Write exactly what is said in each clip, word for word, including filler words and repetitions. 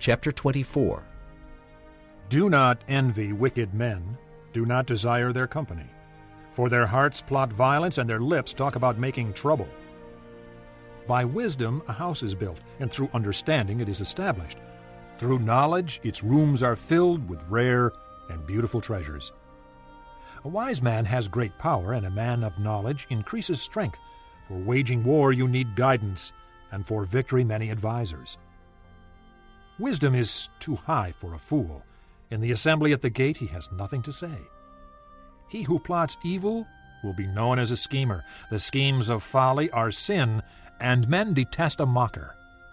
Chapter twenty-four. Do not envy wicked men, do not desire their company. For their hearts plot violence, and their lips talk about making trouble. By wisdom a house is built, and through understanding it is established. Through knowledge its rooms are filled with rare and beautiful treasures. A wise man has great power, and a man of knowledge increases strength. For waging war you need guidance, and for victory many advisers. Wisdom is too high for a fool. In the assembly at the gate he has nothing to say. He who plots evil will be known as a schemer. The schemes of folly are sin, and men detest a mocker.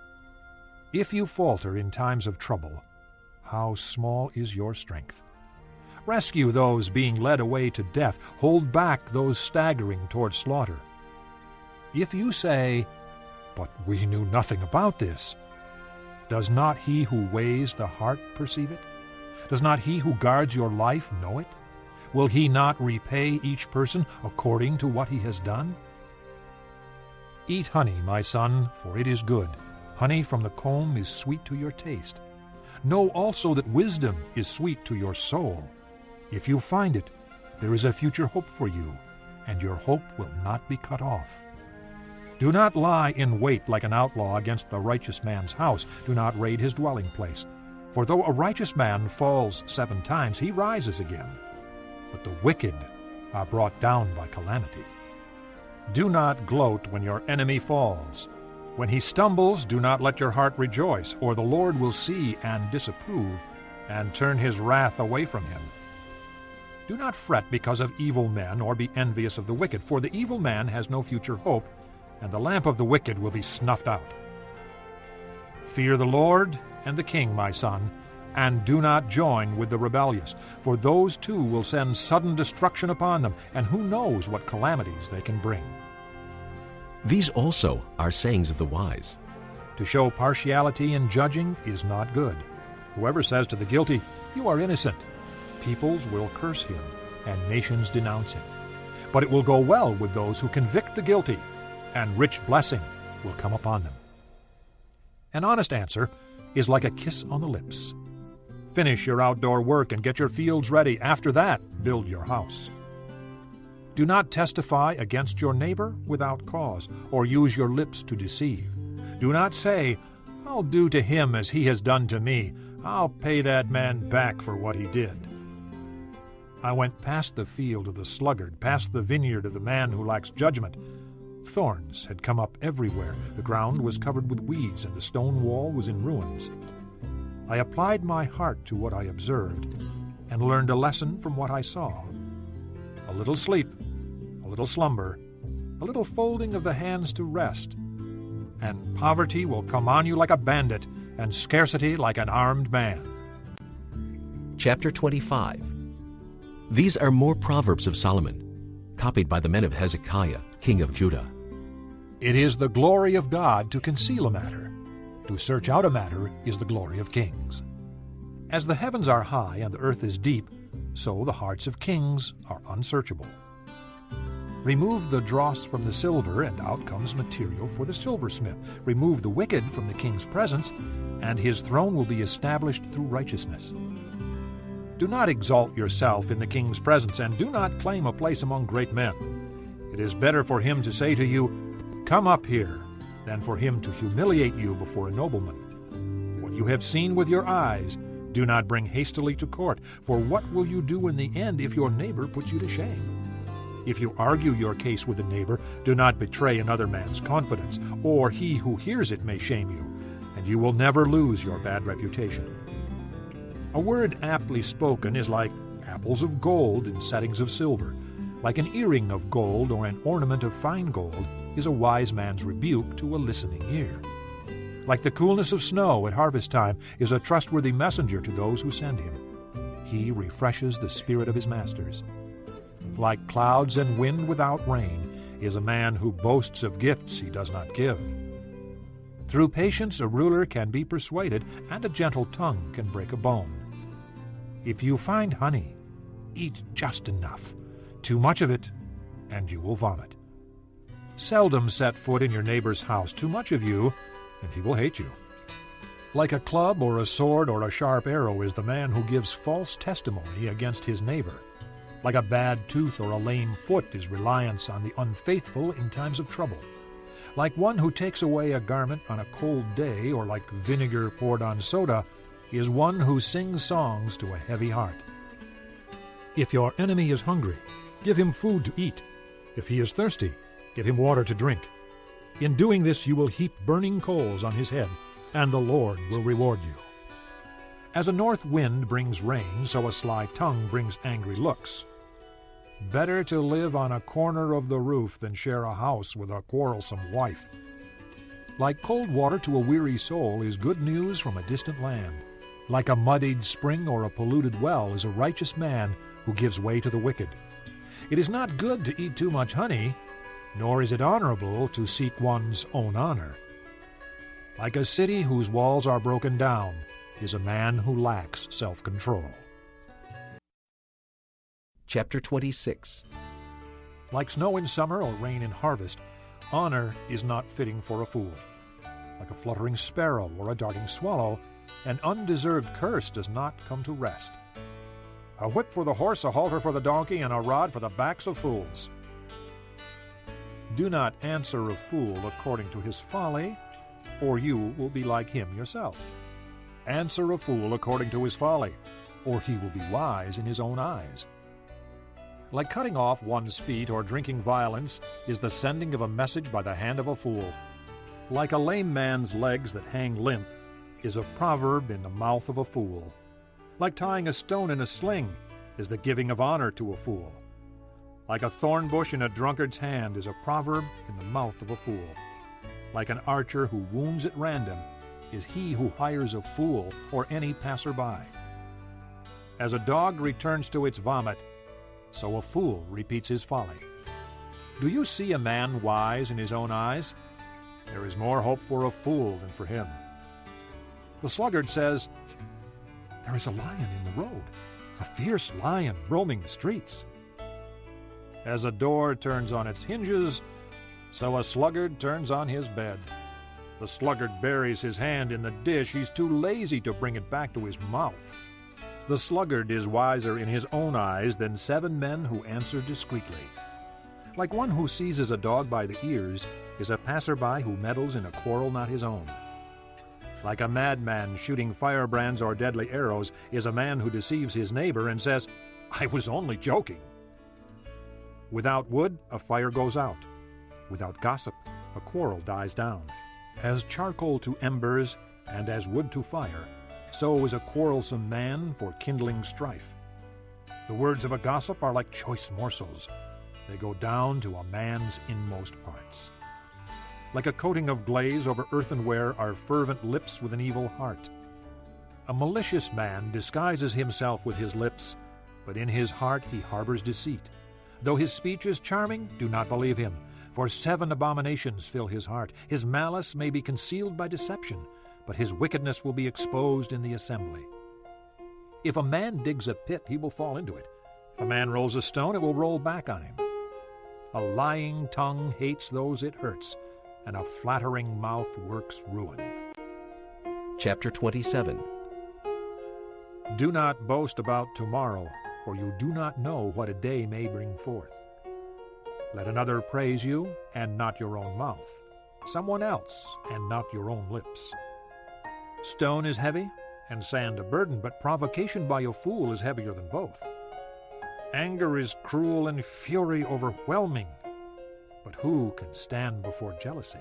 If you falter in times of trouble, how small is your strength. Rescue those being led away to death. Hold back those staggering toward slaughter. If you say, "But we knew nothing about this," does not he who weighs the heart perceive it? Does not he who guards your life know it? Will he not repay each person according to what he has done? Eat honey, my son, for it is good. Honey from the comb is sweet to your taste. Know also that wisdom is sweet to your soul. If you find it, there is a future hope for you, and your hope will not be cut off. Do not lie in wait like an outlaw against a righteous man's house. Do not raid his dwelling place. For though a righteous man falls seven times, he rises again. But the wicked are brought down by calamity. Do not gloat when your enemy falls. When he stumbles, do not let your heart rejoice, or the Lord will see and disapprove, and turn his wrath away from him. Do not fret because of evil men, or be envious of the wicked, for the evil man has no future hope, and the lamp of the wicked will be snuffed out. Fear the Lord and the king, my son, and do not join with the rebellious, for those too will send sudden destruction upon them, and who knows what calamities they can bring. These also are sayings of the wise. To show partiality in judging is not good. Whoever says to the guilty, "You are innocent," peoples will curse him, and nations denounce him. But it will go well with those who convict the guilty, and rich blessing will come upon them. An honest answer is like a kiss on the lips. Finish your outdoor work and get your fields ready. After that, build your house. Do not testify against your neighbor without cause, or use your lips to deceive. Do not say, "I'll do to him as he has done to me. I'll pay that man back for what he did." I went past the field of the sluggard, past the vineyard of the man who lacks judgment. Thorns had come up everywhere. The ground was covered with weeds, and the stone wall was in ruins. I applied my heart to what I observed, and learned a lesson from what I saw. A little sleep, a little slumber, a little folding of the hands to rest, and poverty will come on you like a bandit, and scarcity like an armed man. Chapter twenty-five. These are more proverbs of Solomon, copied by the men of Hezekiah, king of Judah. It is the glory of God to conceal a matter. To search out a matter is the glory of kings. As the heavens are high and the earth is deep, so the hearts of kings are unsearchable. Remove the dross from the silver, and out comes material for the silversmith. Remove the wicked from the king's presence, and his throne will be established through righteousness. Do not exalt yourself in the king's presence, and do not claim a place among great men. It is better for him to say to you, "Come up here," than for him to humiliate you before a nobleman. What you have seen with your eyes, do not bring hastily to court, for what will you do in the end if your neighbor puts you to shame? If you argue your case with a neighbor, do not betray another man's confidence, or he who hears it may shame you, and you will never lose your bad reputation. A word aptly spoken is like apples of gold in settings of silver. Like an earring of gold or an ornament of fine gold is a wise man's rebuke to a listening ear. Like the coolness of snow at harvest time is a trustworthy messenger to those who send him. He refreshes the spirit of his masters. Like clouds and wind without rain is a man who boasts of gifts he does not give. Through patience a ruler can be persuaded, and a gentle tongue can break a bone. If you find honey, eat just enough. Too much of it, and you will vomit. Seldom set foot in your neighbor's house. Too much of you, and he will hate you. Like a club or a sword or a sharp arrow is the man who gives false testimony against his neighbor. Like a bad tooth or a lame foot is reliance on the unfaithful in times of trouble. Like one who takes away a garment on a cold day, or like vinegar poured on soda, is one who sings songs to a heavy heart. If your enemy is hungry, give him food to eat. If he is thirsty, give him water to drink. In doing this you will heap burning coals on his head, and the Lord will reward you. As a north wind brings rain, so a sly tongue brings angry looks. Better to live on a corner of the roof than share a house with a quarrelsome wife. Like cold water to a weary soul is good news from a distant land. Like a muddied spring or a polluted well is a righteous man who gives way to the wicked. It is not good to eat too much honey, nor is it honorable to seek one's own honor. Like a city whose walls are broken down is a man who lacks self-control. Chapter twenty-six. Like snow in summer or rain in harvest, honor is not fitting for a fool. Like a fluttering sparrow or a darting swallow, an undeserved curse does not come to rest. A whip for the horse, a halter for the donkey, and a rod for the backs of fools. Do not answer a fool according to his folly, or you will be like him yourself. Answer a fool according to his folly, or he will be wise in his own eyes. Like cutting off one's feet or drinking violence is the sending of a message by the hand of a fool. Like a lame man's legs that hang limp is a proverb in the mouth of a fool. Like tying a stone in a sling is the giving of honor to a fool. Like a thorn bush in a drunkard's hand is a proverb in the mouth of a fool. Like an archer who wounds at random is he who hires a fool or any passerby. As a dog returns to its vomit, so a fool repeats his folly. Do you see a man wise in his own eyes? There is more hope for a fool than for him. The sluggard says, "There is a lion in the road, a fierce lion roaming the streets." As a door turns on its hinges, so a sluggard turns on his bed. The sluggard buries his hand in the dish. He's too lazy to bring it back to his mouth. The sluggard is wiser in his own eyes than seven men who answer discreetly. Like one who seizes a dog by the ears is a passerby who meddles in a quarrel not his own. Like a madman shooting firebrands or deadly arrows is a man who deceives his neighbor and says, "I was only joking." Without wood, a fire goes out. Without gossip, a quarrel dies down. As charcoal to embers and as wood to fire, so is a quarrelsome man for kindling strife. The words of a gossip are like choice morsels. They go down to a man's inmost parts. Like a coating of glaze over earthenware are fervent lips with an evil heart. A malicious man disguises himself with his lips, but in his heart he harbors deceit. Though his speech is charming, do not believe him, for seven abominations fill his heart. His malice may be concealed by deception, but his wickedness will be exposed in the assembly. If a man digs a pit, he will fall into it. If a man rolls a stone, it will roll back on him. A lying tongue hates those it hurts, and a flattering mouth works ruin. Chapter twenty-seven. Do not boast about tomorrow, for you do not know what a day may bring forth. Let another praise you, and not your own mouth, someone else, and not your own lips. Stone is heavy, and sand a burden, but provocation by a fool is heavier than both. Anger is cruel and fury overwhelming, but who can stand before jealousy?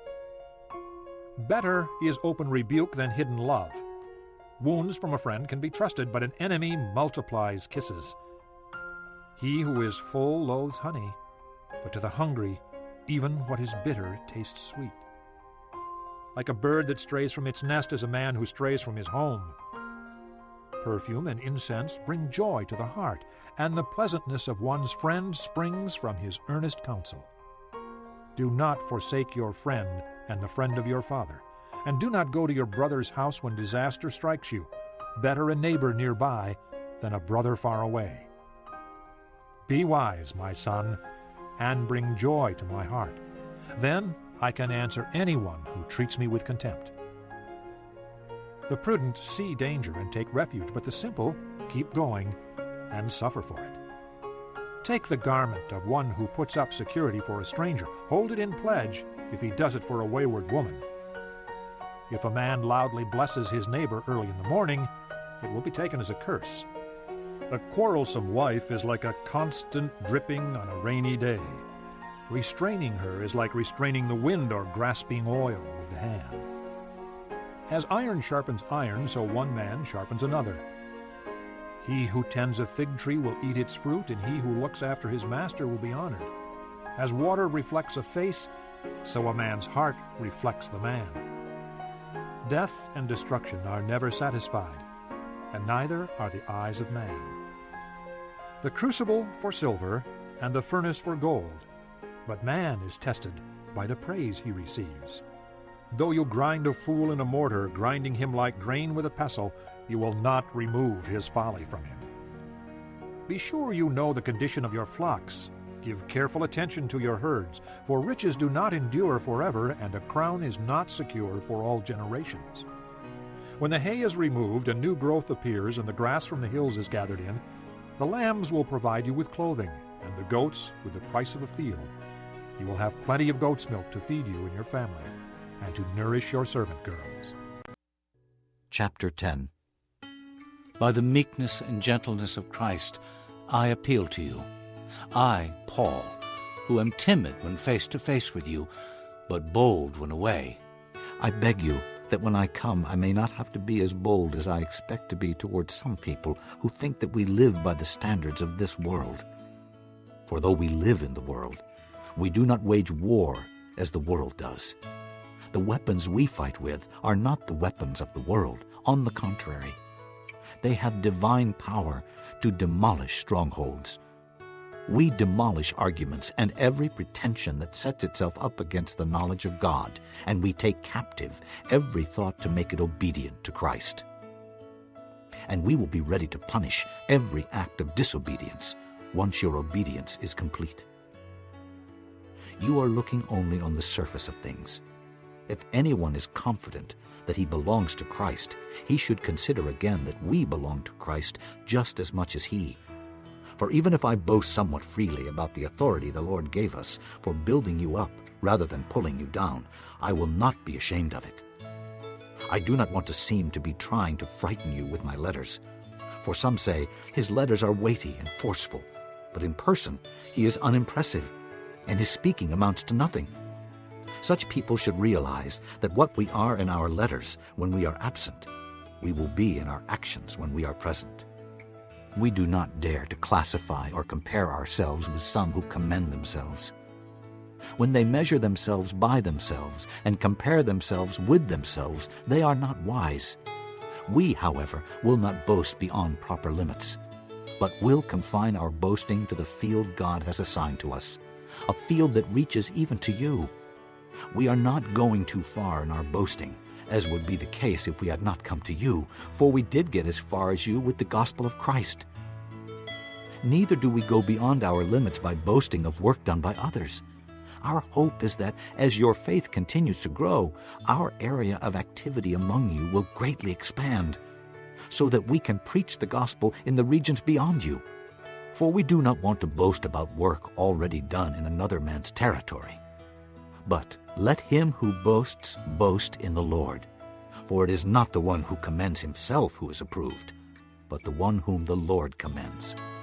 Better is open rebuke than hidden love. Wounds from a friend can be trusted, but an enemy multiplies kisses. He who is full loathes honey, but to the hungry, even what is bitter tastes sweet. Like a bird that strays from its nest is a man who strays from his home. Perfume and incense bring joy to the heart, and the pleasantness of one's friend springs from his earnest counsel. Do not forsake your friend and the friend of your father, and do not go to your brother's house when disaster strikes you. Better a neighbor nearby than a brother far away. Be wise, my son, and bring joy to my heart. Then I can answer anyone who treats me with contempt. The prudent see danger and take refuge, but the simple keep going and suffer for it. Take the garment of one who puts up security for a stranger. Hold it in pledge if he does it for a wayward woman. If a man loudly blesses his neighbor early in the morning, it will be taken as a curse. A quarrelsome wife is like a constant dripping on a rainy day. Restraining her is like restraining the wind or grasping oil with the hand. As iron sharpens iron, so one man sharpens another. He who tends a fig tree will eat its fruit, and he who looks after his master will be honored. As water reflects a face, so a man's heart reflects the man. Death and destruction are never satisfied, and neither are the eyes of man. The crucible for silver, and the furnace for gold, but man is tested by the praise he receives. Though you grind a fool in a mortar, grinding him like grain with a pestle, you will not remove his folly from him. Be sure you know the condition of your flocks. Give careful attention to your herds, for riches do not endure forever, and a crown is not secure for all generations. When the hay is removed and new growth appears, and the grass from the hills is gathered in, the lambs will provide you with clothing, and the goats with the price of a field. You will have plenty of goat's milk to feed you and your family, and to nourish your servant girls. Chapter ten. By the meekness and gentleness of Christ, I appeal to you. I, Paul, who am timid when face to face with you, but bold when away. I beg you that when I come I may not have to be as bold as I expect to be towards some people who think that we live by the standards of this world. For though we live in the world, we do not wage war as the world does. The weapons we fight with are not the weapons of the world. On the contrary, they have divine power to demolish strongholds. We demolish arguments and every pretension that sets itself up against the knowledge of God, and we take captive every thought to make it obedient to Christ. And we will be ready to punish every act of disobedience once your obedience is complete. You are looking only on the surface of things. If anyone is confident that he belongs to Christ, he should consider again that we belong to Christ just as much as he. For even if I boast somewhat freely about the authority the Lord gave us for building you up rather than pulling you down, I will not be ashamed of it. I do not want to seem to be trying to frighten you with my letters. For some say his letters are weighty and forceful, but in person he is unimpressive, and his speaking amounts to nothing. Such people should realize that what we are in our letters when we are absent, we will be in our actions when we are present. We do not dare to classify or compare ourselves with some who commend themselves. When they measure themselves by themselves and compare themselves with themselves, they are not wise. We, however, will not boast beyond proper limits, but will confine our boasting to the field God has assigned to us, a field that reaches even to you. We are not going too far in our boasting, as would be the case if we had not come to you, for we did get as far as you with the gospel of Christ. Neither do we go beyond our limits by boasting of work done by others. Our hope is that as your faith continues to grow, our area of activity among you will greatly expand, so that we can preach the gospel in the regions beyond you. For we do not want to boast about work already done in another man's territory. But let him who boasts boast in the Lord. For it is not the one who commends himself who is approved, but the one whom the Lord commends.